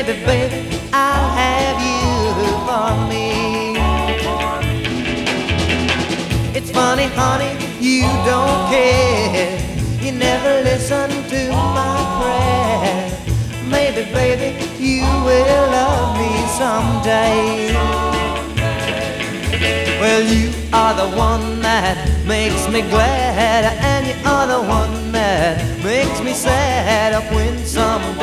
maybe, baby, I'll have you for me. It's funny, honey, you don't care. You never listen to my prayer. Maybe, baby, you will love me someday. Well, you are the one that makes me glad, and you are the one that makes me sad. When someday